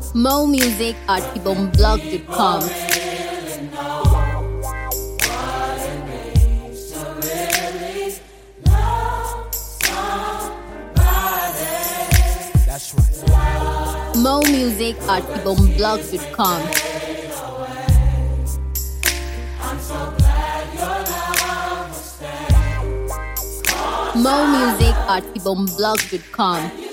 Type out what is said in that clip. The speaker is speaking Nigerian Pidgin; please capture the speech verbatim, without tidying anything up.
Mo music at ibomblog dot com. That's right. Mo music at ibomblog dot com. Mo music at ibomblog dot com.